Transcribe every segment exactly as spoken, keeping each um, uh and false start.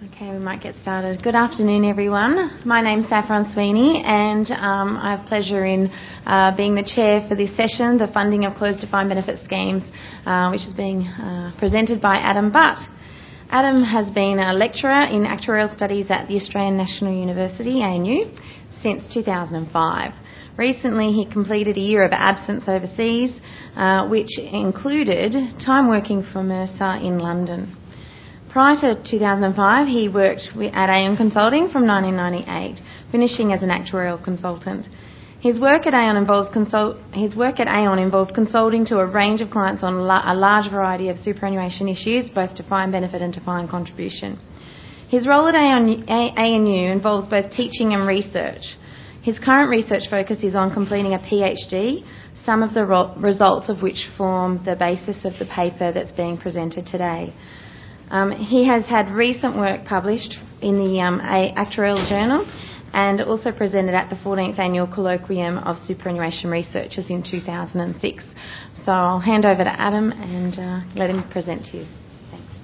Okay, we might get started. Good afternoon, everyone. My name's Saffron Sweeney, and um, I have pleasure in uh, being the chair for this session, the funding of closed defined benefit schemes, uh, which is being uh, presented by Adam Butt. Adam has been a lecturer in actuarial studies at the Australian National University, A N U, since two thousand five. Recently, he completed a year of absence overseas, uh, which included time working for Mercer in London. Prior to two thousand five, he worked at Aon Consulting from nineteen ninety-eight, finishing as an actuarial consultant. His work at Aon involves consult- his work at Aon involved consulting to a range of clients on la- a large variety of superannuation issues, both defined benefit and defined contribution. His role at Aon, A N U involves both teaching and research. His current research focus is on completing a PhD, some of the ro- results of which form the basis of the paper that's being presented today. Um, he has had recent work published in the um, Actuarial Journal and also presented at the fourteenth Annual Colloquium of Superannuation Researchers in two thousand six. So I'll hand over to Adam and uh, let him present to you. Thanks.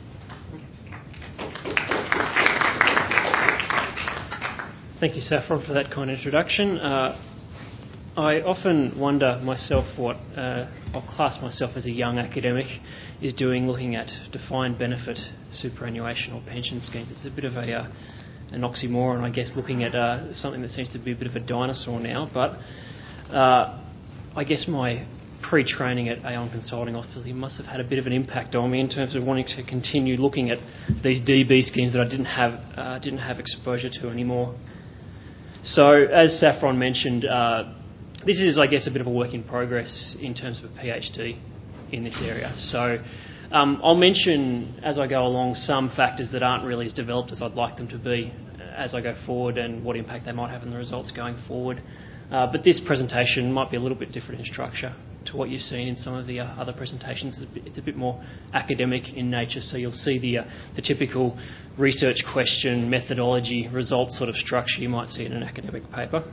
Thank you, Saffron, for that kind introduction. Uh, I often wonder myself what uh, I'll class myself as a young academic is doing looking at defined benefit superannuation or pension schemes. It's a bit of a uh, an oxymoron, I guess, looking at uh, something that seems to be a bit of a dinosaur now. But uh, I guess my pre-training at Aon Consulting obviously must have had a bit of an impact on me in terms of wanting to continue looking at these D B schemes that I didn't have uh, didn't have exposure to anymore. So, as Saffron mentioned, uh, this is, I guess, a bit of a work in progress in terms of a PhD in this area. So um, I'll mention, as I go along, some factors that aren't really as developed as I'd like them to be as I go forward and what impact they might have on the results going forward. Uh, but this presentation might be a little bit different in structure to what you've seen in some of the uh, other presentations. It's a, bit, it's a bit more academic in nature, so you'll see the, uh, the typical research question, methodology, results sort of structure you might see in an academic paper.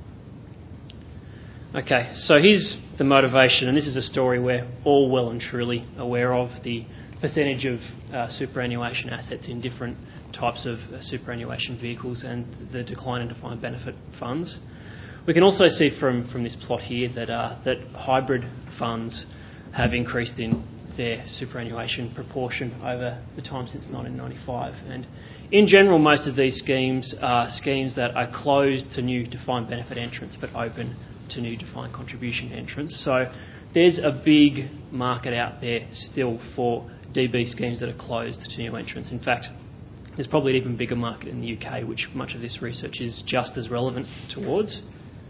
Okay, so here's the motivation, and this is a story we're all well and truly aware of, the percentage of uh, superannuation assets in different types of uh, superannuation vehicles and the decline in defined benefit funds. We can also see from, from this plot here that, uh, that hybrid funds have increased in their superannuation proportion over the time since nineteen ninety-five. And in general, most of these schemes are schemes that are closed to new defined benefit entrants but open to new defined contribution entrants. So there's a big market out there still for D B schemes that are closed to new entrants. In fact, there's probably an even bigger market in the U K, which much of this research is just as relevant towards.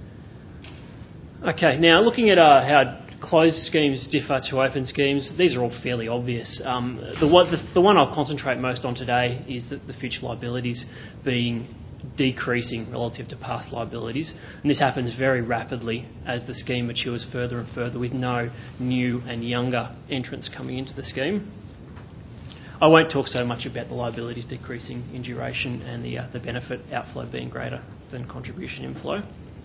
Okay, now looking at uh, how closed schemes differ to open schemes, these are all fairly obvious. Um, the, one, the, the one I'll concentrate most on today is that the future liabilities being decreasing relative to past liabilities, and this happens very rapidly as the scheme matures further and further with no new and younger entrants coming into the scheme. I won't talk so much about the liabilities decreasing in duration and the, uh, the benefit outflow being greater than contribution inflow.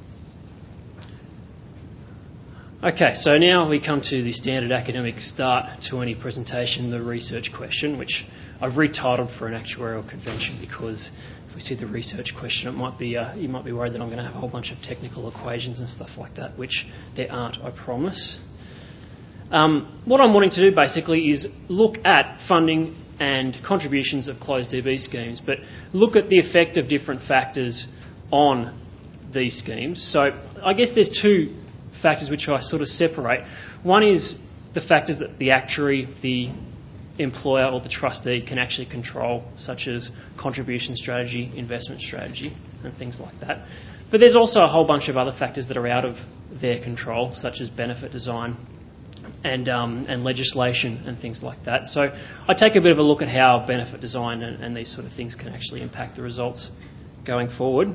Okay, so now we come to the standard academic start to any presentation, the research question, which I've retitled for an actuarial convention because if we see the research question, it might be uh, you might be worried that I'm going to have a whole bunch of technical equations and stuff like that, which there aren't, I promise. Um, what I'm wanting to do basically is look at funding and contributions of closed D B schemes, but look at the effect of different factors on these schemes. So I guess there's two factors which I sort of separate. One is the factors that the actuary, the employer or the trustee can actually control, such as contribution strategy, investment strategy and things like that. But there's also a whole bunch of other factors that are out of their control, such as benefit design and um, and legislation and things like that. So I take a bit of a look at how benefit design and, and these sort of things can actually impact the results going forward.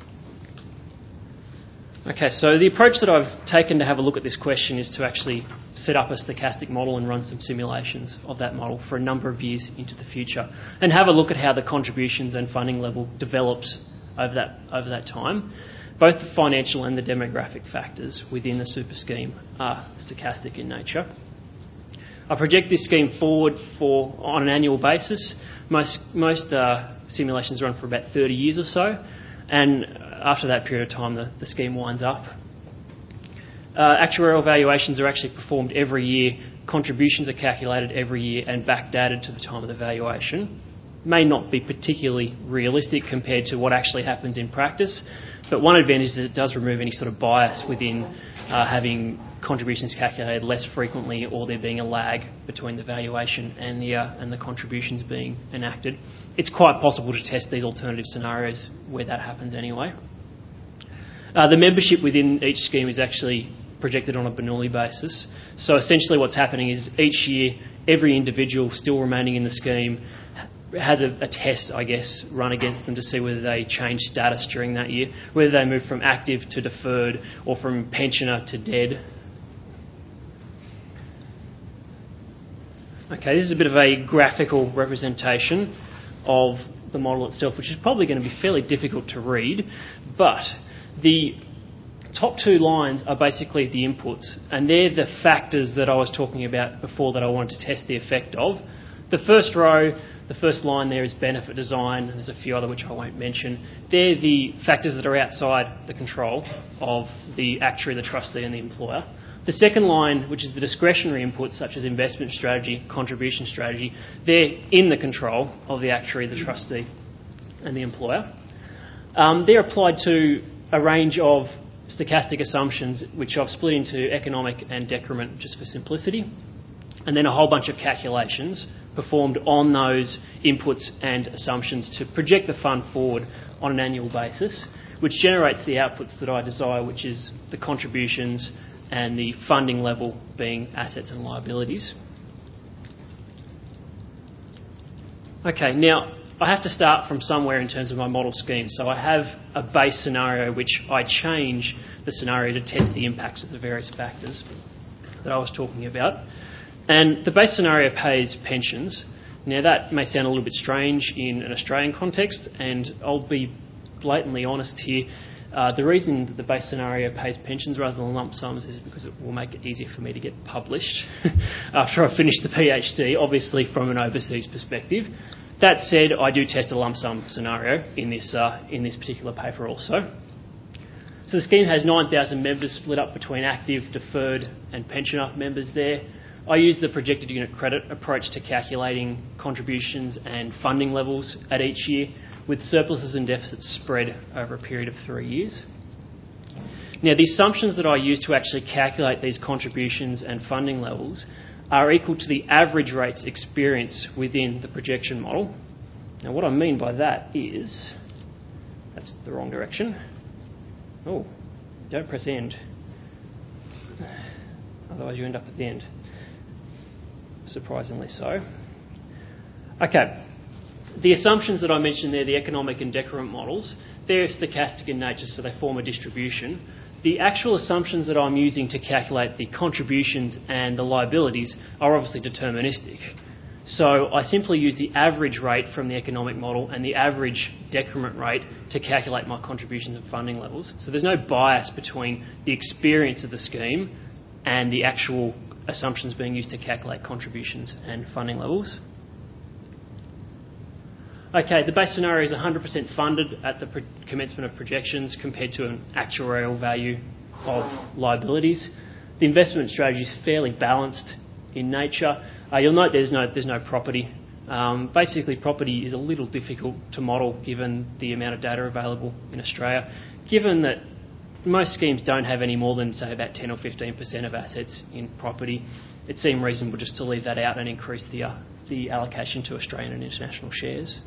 Okay, so the approach that I've taken to have a look at this question is to actually set up a stochastic model and run some simulations of that model for a number of years into the future and have a look at how the contributions and funding level develops over that over that time. Both the financial and the demographic factors within the super scheme are stochastic in nature. I project this scheme forward for on an annual basis. Most most uh, simulations run for about thirty years or so, and after that period of time, the, the scheme winds up. Uh, actuarial valuations are actually performed every year. Contributions are calculated every year and backdated to the time of the valuation. May not be particularly realistic compared to what actually happens in practice, but one advantage is that it does remove any sort of bias within uh, having contributions calculated less frequently, or there being a lag between the valuation and the uh, and the contributions being enacted. It's quite possible to test these alternative scenarios where that happens anyway. Uh, the membership within each scheme is actually projected on a Bernoulli basis. So essentially what's happening is each year every individual still remaining in the scheme has a, a test, I guess, run against them to see whether they change status during that year, whether they move from active to deferred or from pensioner to dead. Okay, this is a bit of a graphical representation of the model itself, which is probably going to be fairly difficult to read, but the top two lines are basically the inputs, and they're the factors that I was talking about before that I wanted to test the effect of. The first row, the first line there is benefit design. There's a few other which I won't mention. They're the factors that are outside the control of the actuary, the trustee and the employer. The second line, which is the discretionary inputs such as investment strategy, contribution strategy, they're in the control of the actuary, the trustee and the employer. Um, they're applied to a range of stochastic assumptions, which I've split into economic and decrement just for simplicity, and then a whole bunch of calculations performed on those inputs and assumptions to project the fund forward on an annual basis, which generates the outputs that I desire, which is the contributions and the funding level being assets and liabilities. Okay, now I have to start from somewhere in terms of my model scheme. So I have a base scenario which I change the scenario to test the impacts of the various factors that I was talking about. And the base scenario pays pensions. Now that may sound a little bit strange in an Australian context, and I'll be blatantly honest here. Uh, the reason that the base scenario pays pensions rather than lump sums is because it will make it easier for me to get published after I finish the PhD, obviously from an overseas perspective. That said, I do test a lump sum scenario in this uh, in this particular paper also. So the scheme has nine thousand members split up between active, deferred and pensioner members there. I use the projected unit credit approach to calculating contributions and funding levels at each year, with surpluses and deficits spread over a period of three years. Now, the assumptions that I use to actually calculate these contributions and funding levels are equal to the average rates experienced within the projection model. Now, what I mean by that is, that's the wrong direction. Oh, don't press end. Otherwise you end up at the end. Surprisingly so. Okay. The assumptions that I mentioned there, the economic and decrement models, they're stochastic in nature, so they form a distribution. The actual assumptions that I'm using to calculate the contributions and the liabilities are obviously deterministic. So I simply use the average rate from the economic model and the average decrement rate to calculate my contributions and funding levels. So there's no bias between the experience of the scheme and the actual assumptions being used to calculate contributions and funding levels. Okay, the base scenario is one hundred percent funded at the commencement of projections compared to an actuarial value of liabilities. The investment strategy is fairly balanced in nature. Uh, you'll note there's no, there's no property. Um, basically, property is a little difficult to model given the amount of data available in Australia. Given that most schemes don't have any more than, say, about ten or fifteen percent of assets in property, it seemed reasonable just to leave that out and increase the, uh, the allocation to Australian and international shares.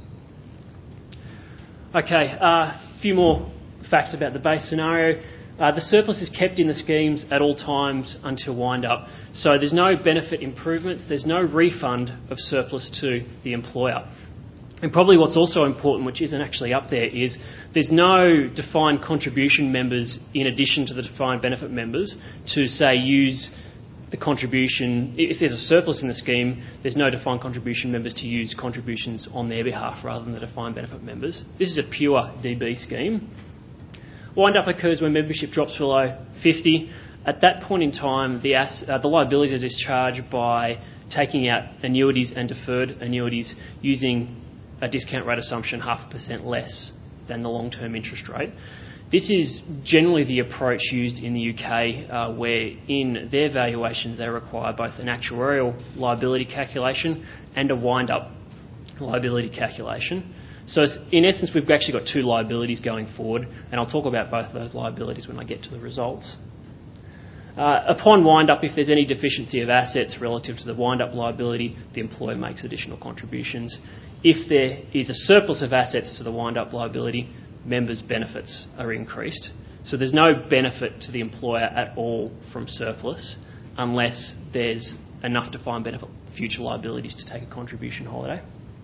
Okay, a uh, few more facts about the base scenario. Uh, the surplus is kept in the schemes at all times until wind-up. So there's no benefit improvements, there's no refund of surplus to the employer. And probably what's also important, which isn't actually up there, is there's no defined contribution members in addition to the defined benefit members to, say, use the contribution. If there's a surplus in the scheme, there's no defined contribution members to use contributions on their behalf rather than the defined benefit members. This is a pure D B scheme. Wind-up occurs when membership drops below fifty. At that point in time, the, ass, uh, the liabilities are discharged by taking out annuities and deferred annuities using a discount rate assumption half a percent less than the long-term interest rate. This is generally the approach used in the U K, uh, where in their valuations they require both an actuarial liability calculation and a wind-up liability calculation. So in essence, we've actually got two liabilities going forward, and I'll talk about both of those liabilities when I get to the results. Uh, upon wind-up, if there's any deficiency of assets relative to the wind-up liability, the employer makes additional contributions. If there is a surplus of assets to the wind-up liability, members' benefits are increased. So there's no benefit to the employer at all from surplus unless there's enough defined benefit future liabilities to take a contribution holiday.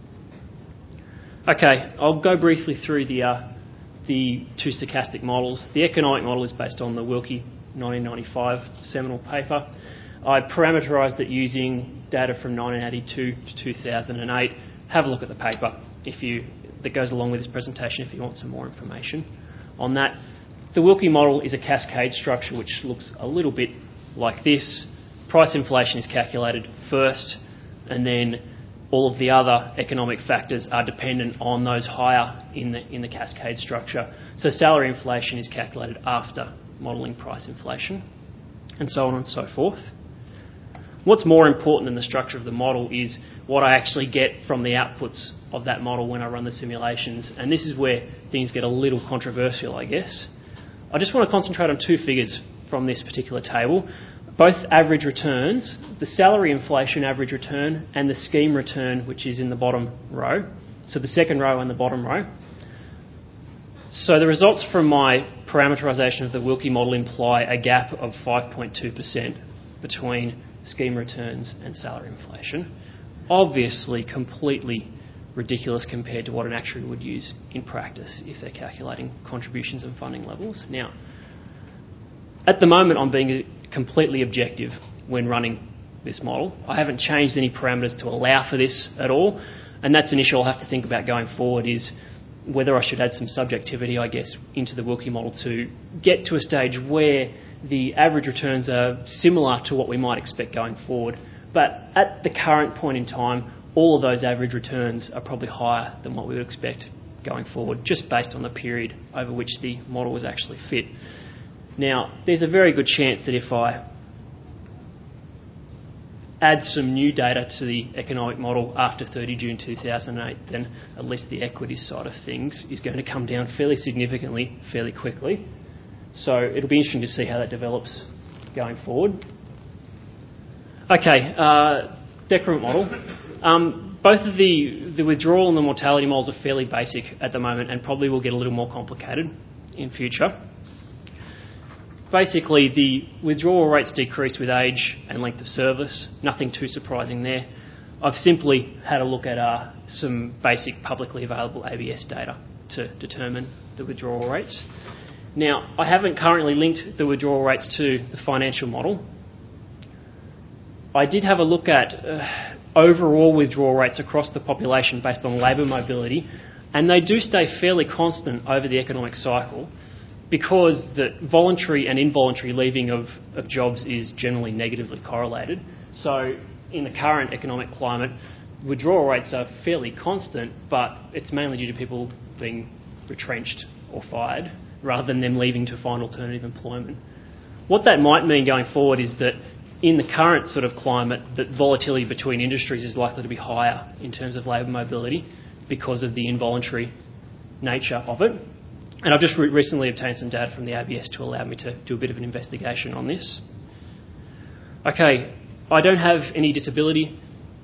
Okay, I'll go briefly through the, uh, the two stochastic models. The economic model is based on the Wilkie nineteen ninety-five seminal paper. I parameterised it using data from nineteen eighty-two to two thousand eight. Have a look at the paper if you, that goes along with this presentation if you want some more information on that. The Wilkie model is a cascade structure which looks a little bit like this. Price inflation is calculated first, and then all of the other economic factors are dependent on those higher in the, in the cascade structure. So salary inflation is calculated after modelling price inflation, and so on and so forth. What's more important than the structure of the model is what I actually get from the outputs of that model when I run the simulations, and this is where things get a little controversial, I guess. I just want to concentrate on two figures from this particular table, both average returns, the salary inflation average return and the scheme return, which is in the bottom row. So the second row and the bottom row. So the results from my parameterisation of the Wilkie model imply a gap of five point two percent between scheme returns and salary inflation. Obviously completely ridiculous compared to what an actuary would use in practice if they're calculating contributions and funding levels. Now, at the moment I'm being completely objective when running this model. I haven't changed any parameters to allow for this at all, and that's an issue I'll have to think about going forward, is whether I should add some subjectivity, I guess, into the Wilkie model to get to a stage where the average returns are similar to what we might expect going forward. But at the current point in time, all of those average returns are probably higher than what we would expect going forward, just based on the period over which the model was actually fit. Now, there's a very good chance that if I add some new data to the economic model after thirty June two thousand eight, then at least the equities side of things is going to come down fairly significantly, fairly quickly. So it'll be interesting to see how that develops going forward. Okay, uh, decrement model. Um, both of the, the withdrawal and the mortality models are fairly basic at the moment and probably will get a little more complicated in future. Basically, the withdrawal rates decrease with age and length of service. Nothing too surprising there. I've simply had a look at uh, some basic publicly available A B S data to determine the withdrawal rates. Now, I haven't currently linked the withdrawal rates to the financial model. I did have a look at uh, overall withdrawal rates across the population based on labour mobility, and they do stay fairly constant over the economic cycle, because the voluntary and involuntary leaving of, of jobs is generally negatively correlated. So in the current economic climate, withdrawal rates are fairly constant, but it's mainly due to people being retrenched or fired rather than them leaving to find alternative employment. What that might mean going forward is that in the current sort of climate, that volatility between industries is likely to be higher in terms of labour mobility because of the involuntary nature of it. And I've just re- recently obtained some data from the A B S to allow me to do a bit of an investigation on this. Okay, I don't have any disability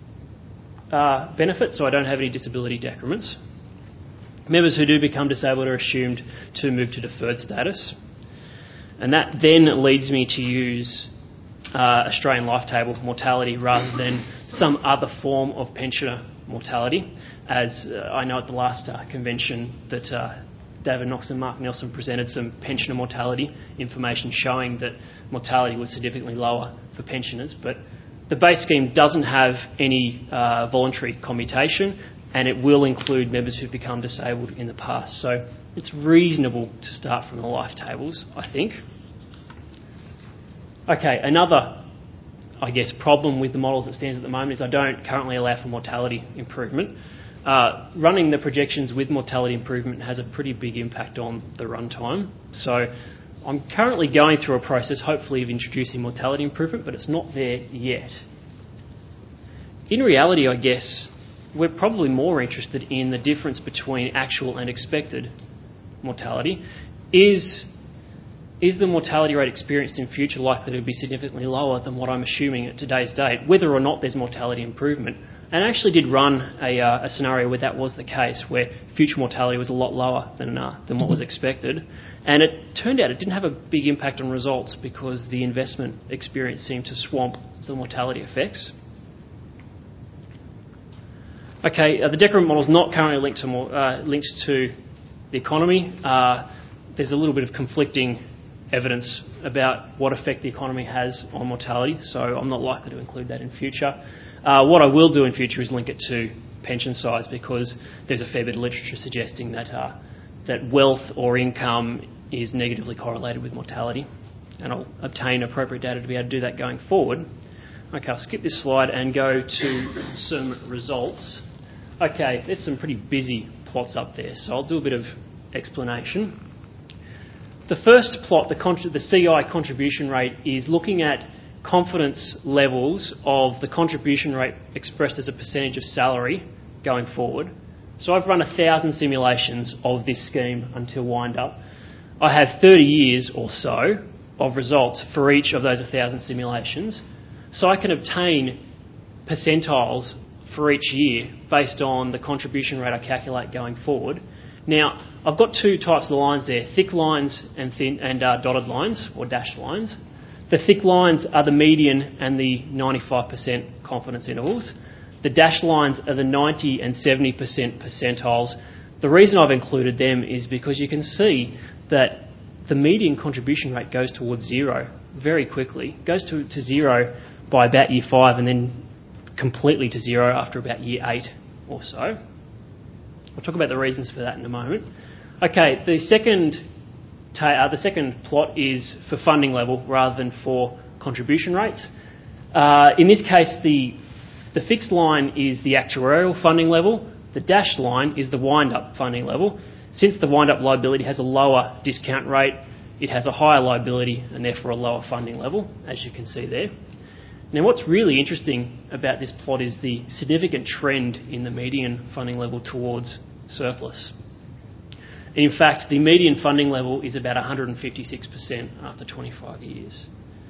uh, benefits, so I don't have any disability decrements. Members who do become disabled are assumed to move to deferred status. And that then leads me to use uh, Australian life table mortality rather than some other form of pensioner mortality, as uh, I know at the last uh, convention that uh, David Knox and Mark Nelson presented some pensioner mortality information showing that mortality was significantly lower for pensioners, but the base scheme doesn't have any uh, voluntary commutation, and it will include members who've become disabled in the past. So it's reasonable to start from the life tables, I think. Okay, another I guess, problem with the model as it stands at the moment is I don't currently allow for mortality improvement. Uh, running the projections with mortality improvement has a pretty big impact on the runtime. So I'm currently going through a process, hopefully, of introducing mortality improvement, but it's not there yet. In reality, I guess, we're probably more interested in the difference between actual and expected mortality. Is, is the mortality rate experienced in future likely to be significantly lower than what I'm assuming at today's date, whether or not there's mortality improvement? And I actually did run a, uh, a scenario where that was the case, where future mortality was a lot lower than, uh, than what was expected. And it turned out it didn't have a big impact on results because the investment experience seemed to swamp the mortality effects. Okay, uh, the decrement model is not currently linked to, more, uh, linked to the economy. Uh, there's a little bit of conflicting evidence about what effect the economy has on mortality, so I'm not likely to include that in future. Uh, what I will do in future is link it to pension size, because there's a fair bit of literature suggesting that uh, that wealth or income is negatively correlated with mortality, and I'll obtain appropriate data to be able to do that going forward. Okay, I'll skip this slide and go to some results. Okay, there's some pretty busy plots up there, so I'll do a bit of explanation. The first plot, the, contri- the C I contribution rate, is looking at confidence levels of the contribution rate expressed as a percentage of salary going forward. So I've run a thousand simulations of this scheme until wind up. I have thirty years or so of results for each of those one thousand simulations. So I can obtain percentiles for each year based on the contribution rate I calculate going forward. Now, I've got two types of lines there, thick lines and thin and uh, dotted lines or dashed lines. The thick lines are the median and the ninety-five percent confidence intervals. The dashed lines are the ninety and seventy percent percentiles. The reason I've included them is because you can see that the median contribution rate goes towards zero very quickly. It goes to, to zero by about year five and then completely to zero after about year eight or so. I'll talk about the reasons for that in a moment. Okay, the second Ta- uh, the second plot is for funding level rather than for contribution rates. Uh, in this case, the, the fixed line is the actuarial funding level. The dashed line is the wind-up funding level. Since the wind-up liability has a lower discount rate, it has a higher liability and therefore a lower funding level, as you can see there. Now, what's really interesting about this plot is the significant trend in the median funding level towards surplus. In fact, the median funding level is about one hundred fifty-six percent after twenty-five years.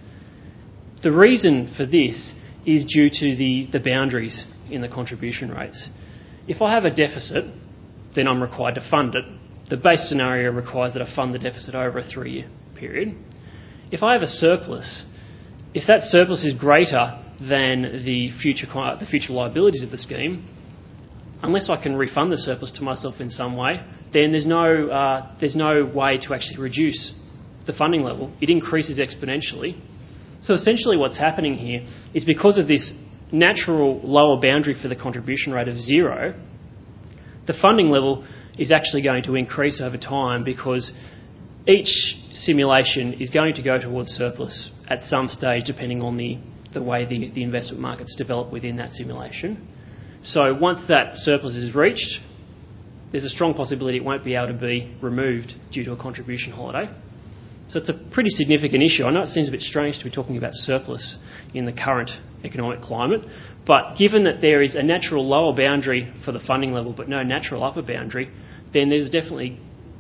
The reason for this is due to the, the boundaries in the contribution rates. If I have a deficit, then I'm required to fund it. The base scenario requires that I fund the deficit over a three-year period. If I have a surplus, if that surplus is greater than the future, the future liabilities of the scheme, unless I can refund the surplus to myself in some way, then there's no, uh, there's no way to actually reduce the funding level. It increases exponentially. So essentially what's happening here is because of this natural lower boundary for the contribution rate of zero, the funding level is actually going to increase over time because each simulation is going to go towards surplus at some stage depending on the, the way the, the investment markets develop within that simulation. So once that surplus is reached, there's a strong possibility it won't be able to be removed due to a contribution holiday. So it's a pretty significant issue. I know it seems a bit strange to be talking about surplus in the current economic climate, but given that there is a natural lower boundary for the funding level but no natural upper boundary, then there's definitely,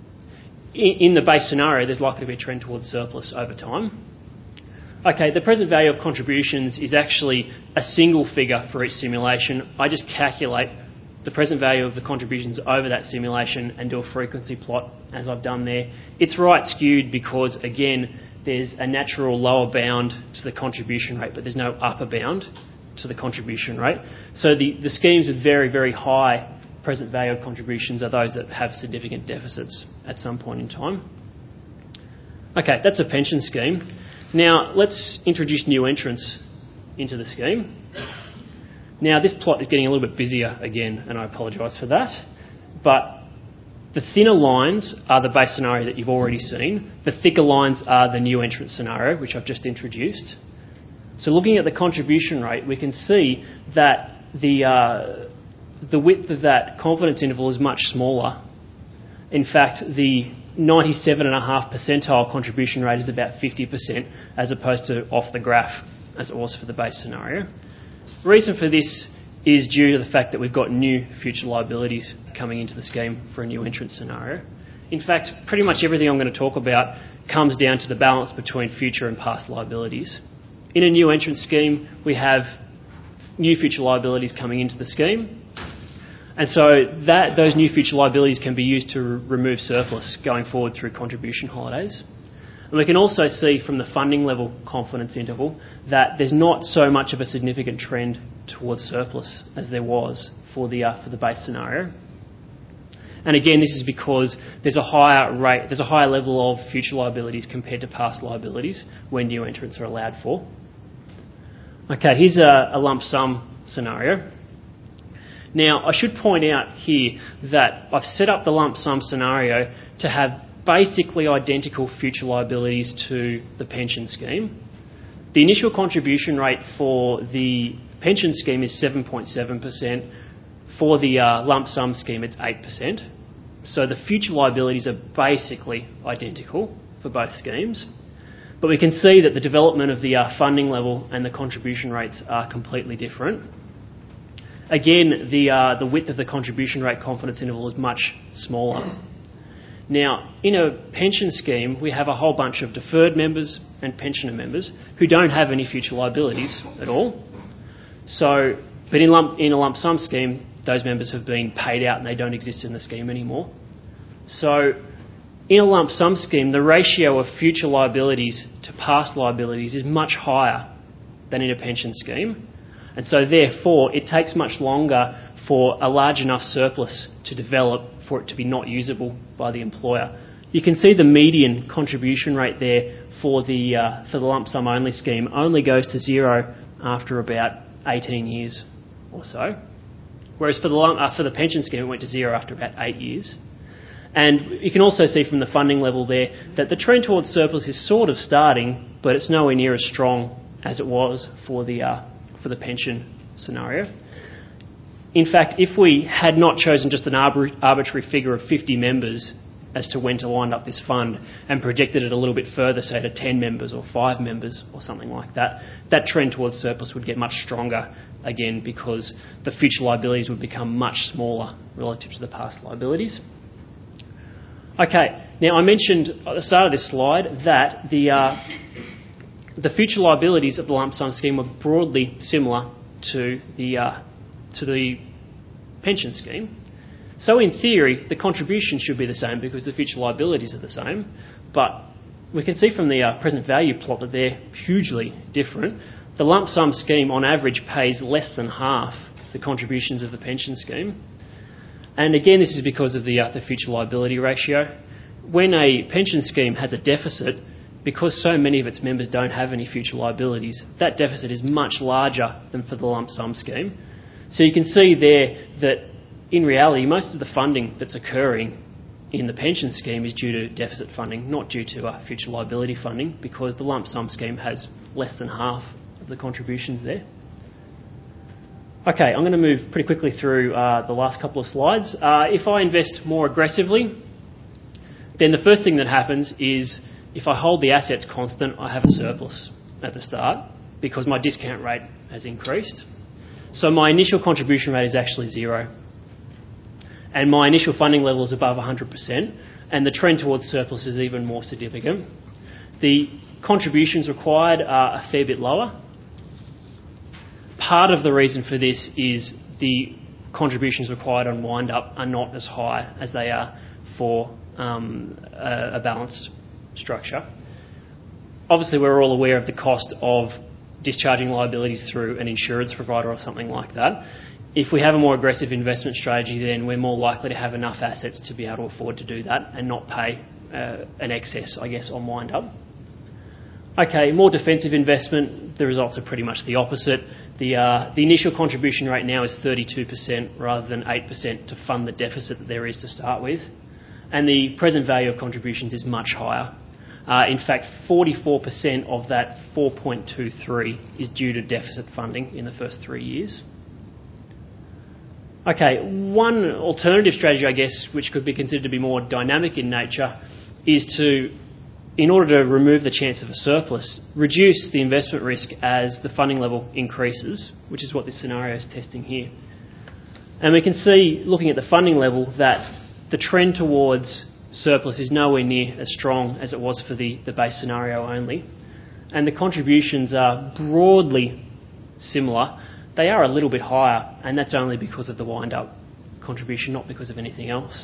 in the base scenario, there's likely to be a trend towards surplus over time. Okay, the present value of contributions is actually a single figure for each simulation. I just calculate the present value of the contributions over that simulation and do a frequency plot as I've done there. It's right skewed because, again, there's a natural lower bound to the contribution rate, but there's no upper bound to the contribution rate. So the, the schemes with very, very high present value of contributions are those that have significant deficits at some point in time. Okay, that's a pension scheme. Now, let's introduce new entrants into the scheme. Now, this plot is getting a little bit busier again, and I apologise for that. But the thinner lines are the base scenario that you've already seen. The thicker lines are the new entrant scenario, which I've just introduced. So looking at the contribution rate, we can see that the, uh, the width of that confidence interval is much smaller. In fact, the ninety-seven point five percentile contribution rate is about fifty percent as opposed to off the graph as it was for the base scenario. The reason for this is due to the fact that we've got new future liabilities coming into the scheme for a new entrant scenario. In fact, pretty much everything I'm going to talk about comes down to the balance between future and past liabilities. In a new entrant scheme, we have new future liabilities coming into the scheme. And so that those new future liabilities can be used to re- remove surplus going forward through contribution holidays. And we can also see from the funding level confidence interval that there's not so much of a significant trend towards surplus as there was for the uh, for the base scenario. And again, this is because there's a higher rate, there's a higher level of future liabilities compared to past liabilities when new entrants are allowed for. Okay, here's a, a lump sum scenario. Now, I should point out here that I've set up the lump sum scenario to have basically identical future liabilities to the pension scheme. The initial contribution rate for the pension scheme is seven point seven percent. For the uh, lump sum scheme, it's eight percent. So the future liabilities are basically identical for both schemes. But we can see that the development of the uh, funding level and the contribution rates are completely different. Again, the, uh, the width of the contribution rate confidence interval is much smaller. Now, in a pension scheme, we have a whole bunch of deferred members and pensioner members who don't have any future liabilities at all. So, but in, lump, in a lump sum scheme, those members have been paid out and they don't exist in the scheme anymore. So, in a lump sum scheme, the ratio of future liabilities to past liabilities is much higher than in a pension scheme. And so therefore, it takes much longer for a large enough surplus to develop for it to be not usable by the employer. You can see the median contribution rate there for the, uh, for the lump sum only scheme only goes to zero after about eighteen years or so. Whereas for the, lump, uh, for the pension scheme, it went to zero after about eight years. And you can also see from the funding level there that the trend towards surplus is sort of starting, but it's nowhere near as strong as it was for the uh, for the pension scenario. In fact, if we had not chosen just an arbor- arbitrary figure of fifty members as to when to wind up this fund and projected it a little bit further, say to ten members or five members or something like that, that trend towards surplus would get much stronger again because the future liabilities would become much smaller relative to the past liabilities. Okay, now I mentioned at the start of this slide that the uh, the future liabilities of the lump sum scheme were broadly similar to the uh, to the pension scheme. So in theory, the contribution should be the same because the future liabilities are the same. But we can see from the uh, present value plot that they're hugely different. The lump sum scheme on average pays less than half the contributions of the pension scheme. And again, this is because of the, uh, the future liability ratio. When a pension scheme has a deficit, because so many of its members don't have any future liabilities, that deficit is much larger than for the lump sum scheme. So you can see there that in reality, most of the funding that's occurring in the pension scheme is due to deficit funding, not due to uh, future liability funding, because the lump sum scheme has less than half of the contributions there. Okay, I'm going to move pretty quickly through uh, the last couple of slides. Uh, if I invest more aggressively, then the first thing that happens is if I hold the assets constant, I have a surplus at the start because my discount rate has increased. So my initial contribution rate is actually zero. And my initial funding level is above one hundred percent, and the trend towards surplus is even more significant. The contributions required are a fair bit lower. Part of the reason for this is the contributions required on wind-up are not as high as they are for um, a, a balanced structure. Obviously, we're all aware of the cost of discharging liabilities through an insurance provider or something like that. If we have a more aggressive investment strategy, then we're more likely to have enough assets to be able to afford to do that and not pay uh, an excess, I guess, on wind-up. Okay, more defensive investment, the results are pretty much the opposite. The, uh, the initial contribution rate now is thirty-two percent rather than eight percent to fund the deficit that there is to start with. And the present value of contributions is much higher. Uh, in fact, forty-four percent of that four point two three is due to deficit funding in the first three years. Okay, one alternative strategy, I guess, which could be considered to be more dynamic in nature, is to, in order to remove the chance of a surplus, reduce the investment risk as the funding level increases, which is what this scenario is testing here. And we can see, looking at the funding level, that the trend towards surplus is nowhere near as strong as it was for the, the base scenario only. And the contributions are broadly similar. They are a little bit higher, and that's only because of the wind-up contribution, not because of anything else.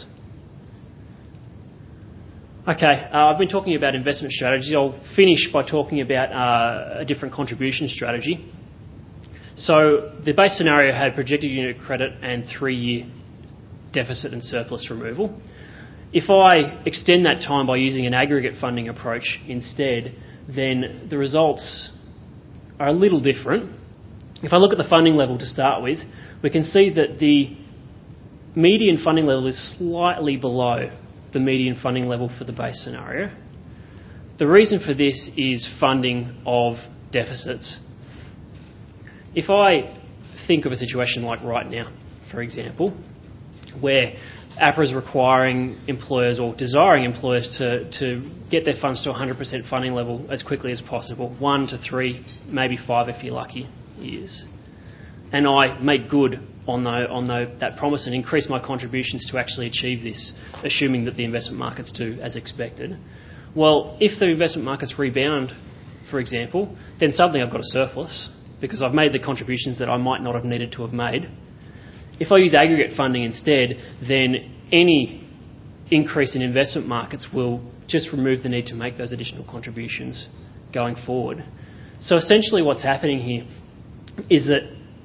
Okay, uh, I've been talking about investment strategies. I'll finish by talking about uh, a different contribution strategy. So the base scenario had projected unit credit and three-year deficit and surplus removal. If I extend that time by using an aggregate funding approach instead, then the results are a little different. If I look at the funding level to start with, we can see that the median funding level is slightly below the median funding level for the base scenario. The reason for this is funding of deficits. If I think of a situation like right now, for example, where APRA is requiring employers or desiring employers to, to get their funds to one hundred percent funding level as quickly as possible, one to three, maybe five if you're lucky, years. And I make good on, the, on the, that promise and increase my contributions to actually achieve this, assuming that the investment markets do as expected. Well, if the investment markets rebound, for example, then suddenly I've got a surplus because I've made the contributions that I might not have needed to have made. If I use aggregate funding instead, then any increase in investment markets will just remove the need to make those additional contributions going forward. So essentially what's happening here is that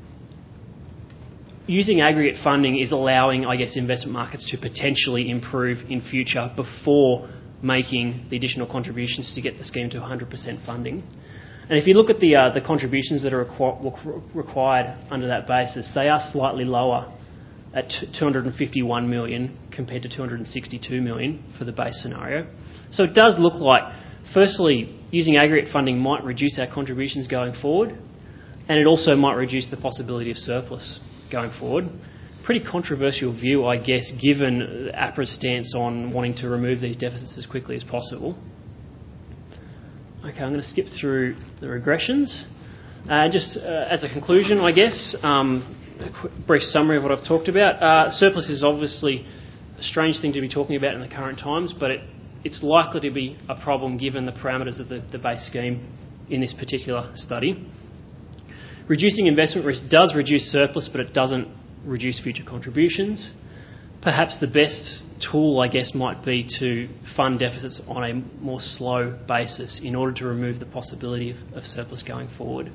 using aggregate funding is allowing, I guess, investment markets to potentially improve in future before making the additional contributions to get the scheme to one hundred percent funding. And if you look at the uh, the contributions that are requ- required under that basis, they are slightly lower at two hundred fifty-one million compared to two hundred sixty-two million for the base scenario. So it does look like, firstly, using aggregate funding might reduce our contributions going forward, and it also might reduce the possibility of surplus going forward. Pretty controversial view, I guess, given APRA's stance on wanting to remove these deficits as quickly as possible. Okay, I'm going to skip through the regressions. Uh, just uh, as a conclusion, I guess, um, a quick, brief summary of what I've talked about. Uh, surplus is obviously a strange thing to be talking about in the current times, but it, it's likely to be a problem given the parameters of the, the base scheme in this particular study. Reducing investment risk does reduce surplus, but it doesn't reduce future contributions. Perhaps the best tool, I guess, might be to fund deficits on a more slow basis in order to remove the possibility of, of surplus going forward.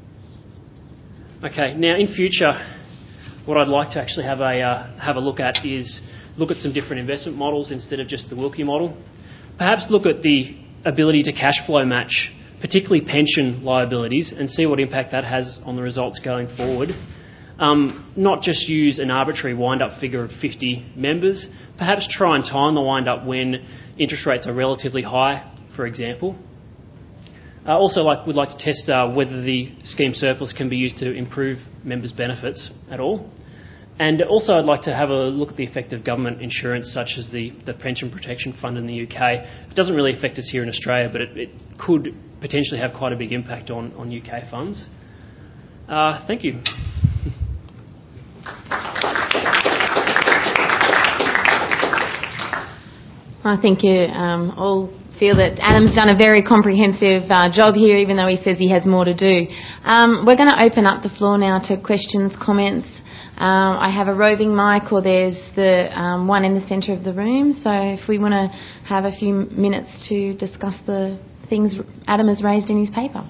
Okay, now in future, what I'd like to actually have a uh, have a look at is look at some different investment models instead of just the Wilkie model. Perhaps look at the ability to cash flow match, particularly pension liabilities, and see what impact that has on the results going forward. Um, not just use an arbitrary wind-up figure of fifty members. Perhaps try and time the wind-up when interest rates are relatively high, for example. Uh, also, like, we'd like to test uh, whether the scheme surplus can be used to improve members' benefits at all. And also, I'd like to have a look at the effect of government insurance, such as the, the Pension Protection Fund in the U K. It doesn't really affect us here in Australia, but it, it could potentially have quite a big impact on, on U K funds. Uh, thank you. I think you um, all feel that Adam's done a very comprehensive uh, job here, even though he says he has more to do. Um, we're going to open up the floor now to questions, comments. Um, I have a roving mic, or there's the um, one in the centre of the room. So if we want to have a few minutes to discuss the things Adam has raised in his paper.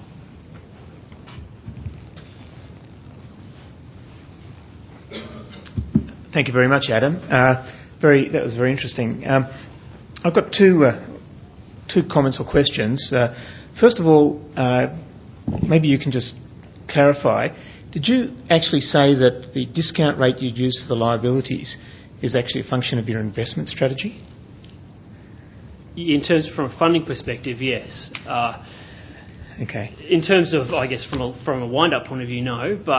Thank you very much, Adam. Uh, very, that was very interesting. Um, I've got two uh, two comments or questions. Uh, first of all, uh, maybe you can just clarify. Did you actually say that the discount rate you'd use for the liabilities is actually a function of your investment strategy? in terms from a funding perspective, yes. Uh, okay. In terms of, I guess, from a, from a wind-up point of view, no. But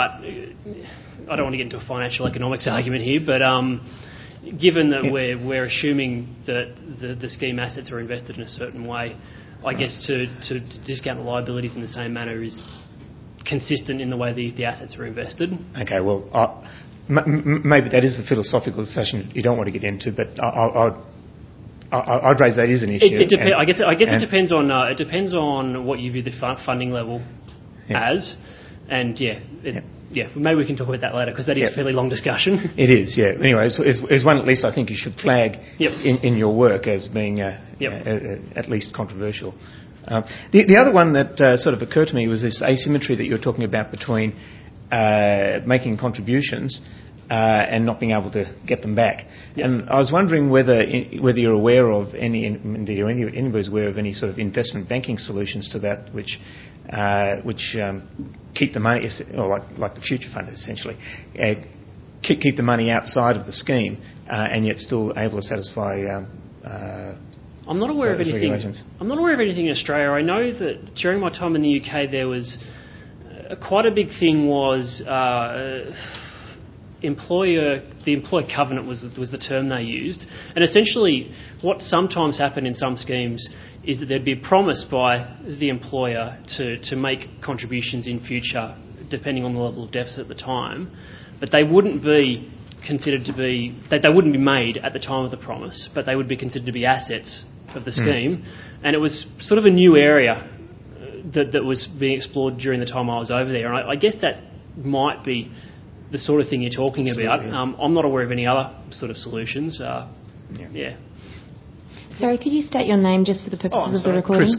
I don't want to get into a financial economics argument here. But um, given that yeah. we're we're assuming that the, the scheme assets are invested in a certain way, I right. guess to, to, to discount the liabilities in the same manner is consistent in the way the, the assets are invested. Okay. Well, uh, m- m- maybe that is the philosophical discussion you don't want to get into, but I, I, I'd I'd raise that as an issue. It, it dep- I guess. I guess it depends on. Uh, it depends on what you view the funding level yeah. as, and yeah, it, yeah, yeah. Maybe we can talk about that later because that is yeah. a fairly long discussion. It is, yeah. Anyway, it's, it's, it's one at least I think you should flag yep. in, in your work as being uh, yep. uh, uh, at least controversial. Um, the, the other one that uh, sort of occurred to me was this asymmetry that you were talking about between uh, making contributions. Uh, and not being able to get them back. Yep. And I was wondering whether in, whether you're aware of any, indeed, or any, anybody's aware of any sort of investment banking solutions to that, which uh, which um, keep the money, or like like the future fund essentially, uh, keep keep the money outside of the scheme, uh, and yet still able to satisfy. Um, uh, I'm not aware of anything. I'm not aware of anything in Australia. I know that during my time in the U K, there was uh, quite a big thing was. Uh, Employer, the employer covenant was was the term they used, and essentially, what sometimes happened in some schemes is that there'd be a promise by the employer to to make contributions in future, depending on the level of deficit at the time, but they wouldn't be considered to be they, they wouldn't be made at the time of the promise, but they would be considered to be assets of the scheme, mm. and it was sort of a new area that that was being explored during the time I was over there, and I, I guess that might be the sort of thing you're talking Absolutely. about. Um, I'm not aware of any other sort of solutions. Uh, yeah. yeah. Sorry, could you state your name just for the purposes oh, of the recording? Chris,